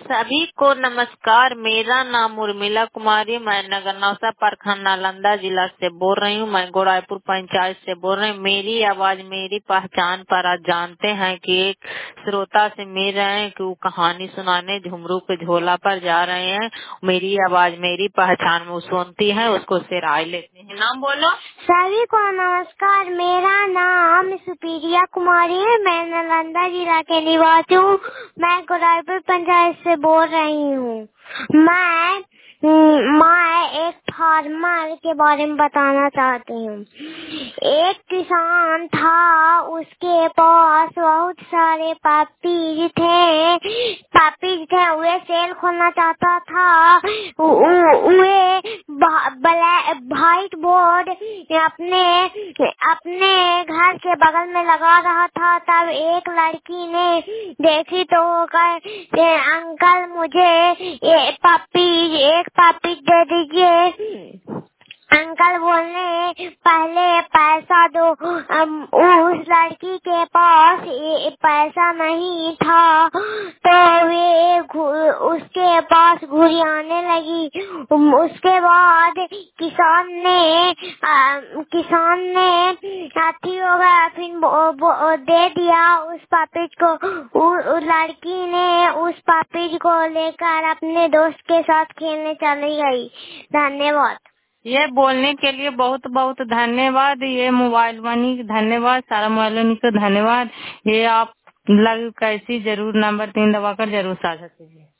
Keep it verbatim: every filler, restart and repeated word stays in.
सभी को नमस्कार। मेरा नाम उर्मिला कुमारी, मैं नगर नौसा प्रखंड नालंदा जिला से बोल रही हूँ। मैं गोराईपुर पंचायत से बोल रही हूँ। मेरी आवाज मेरी पहचान पर आज जानते हैं कि एक श्रोता से मिल रहे हैं कि वो कहानी सुनाने झुमरू के झोला पर जा रहे हैं। मेरी आवाज मेरी पहचान में वो सुनती है, उसको से राय लेते हैं। नाम बोलो। सभी को नमस्कार। मेरा नाम सुप्रिया कुमारी है। मैं नालंदा जिला के निवासी हूँ। मैं गोराईपुर पंचायत से बोल रही हूँ। मैं मैं एक फार्मर के बारे में बताना चाहती हूँ। एक किसान था, उसके पास बहुत सारे पपीज थे पपीज थे वे सेल खोलना चाहता था। वे व्हाइट बोर्ड अपने अपने घर के बगल में लगा रहा था। तब एक लड़की ने देखी तो कह अंकल मुझे एक पपीज एक पपीज दे दीजिए। अंकल बोलने पहले पैसा दो। उस लड़की के पास पैसा नहीं था तो वे उसके पास घुरी आने लगी। उसके बाद किसान ने आ, किसान ने अथी होगा फिर दे दिया उस पापीज को। उस लड़की ने उस पापीज को लेकर अपने दोस्त के साथ खेलने चली गई। धन्यवाद। ये बोलने के लिए बहुत बहुत धन्यवाद। ये मोबाइल वाणी धन्यवाद, सारा मोबाइल वाणी को धन्यवाद। ये आप लग कैसी जरूर नंबर तीन दबाकर जरूर साझा कीजिए।